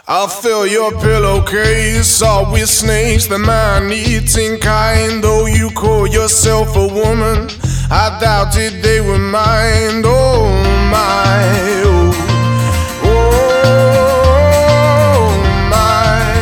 I'll fill your pillowcase all with snakes, the man-eating kind. Though you call yourself a woman, I doubted they were mine. Oh my, oh my.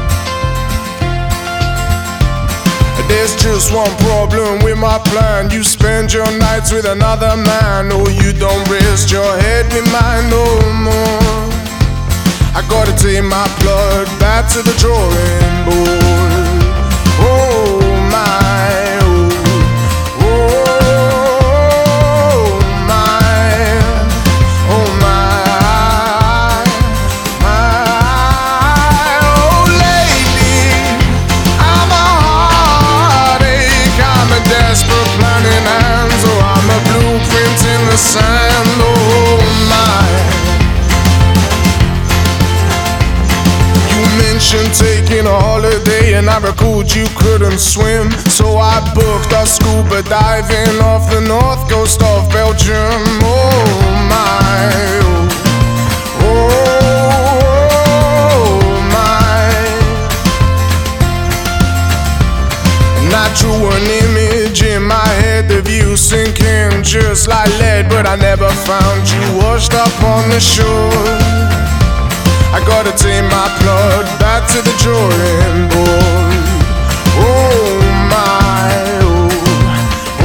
There's just one problem with my plan. You spend your nights with another man. Oh, you don't rest your head with mine no more. I gotta take my blood back to the drawing board. Oh my, oh, oh my, oh my, my. Oh lady, I'm a heartache, I'm a desperate planning hands. Oh, I'm a blueprint in the sand. Oh my. Taking a holiday and I recalled you couldn't swim, so I booked our scuba diving off the north coast of Belgium. Oh my, oh my. And I drew an image in my head of you sinking just like lead, but I never found you washed up on the shore. I gotta take my blood back to the drawing board. Oh my, oh,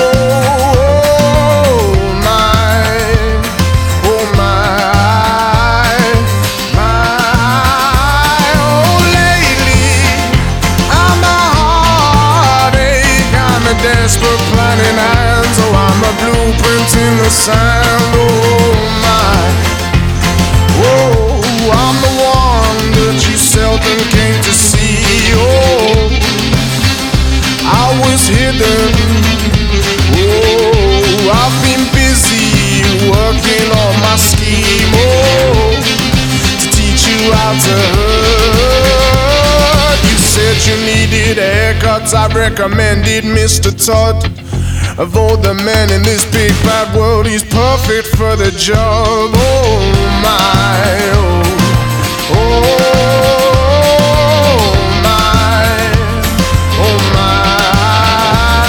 oh my, oh my, my. Oh lately, I'm a heartache, I'm a desperate planning hands. Oh, I'm a blueprint in the sand. Oh my, whoa. I'm the one that you seldom came to see. Oh, I was hidden. Oh, I've been busy working on my scheme. Oh, to teach you how to hurt. You said you needed haircuts, I recommended Mr. Todd. Of all the men in this big bad world, he's perfect for the job. Oh my, oh. Oh my, oh my,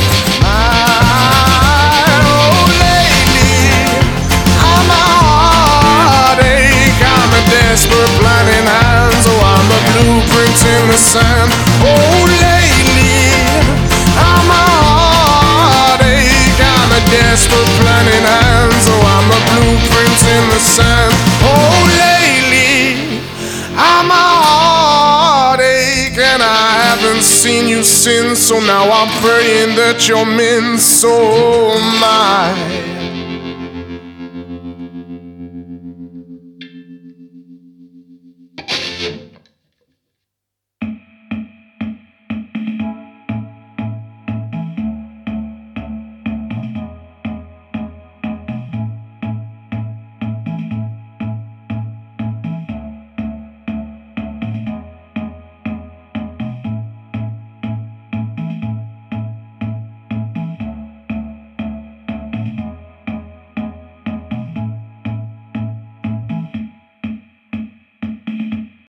my. Oh lady, I'm a heartache, I'm a desperate planning hands. Oh, I'm a blueprint in the sand. Oh lately, I'm a heartache, I'm a desperate planning hands. Oh, I'm a blueprint in the sand. Oh lately, I'm a heartache and I haven't seen you since. So now I'm praying that you're min. So my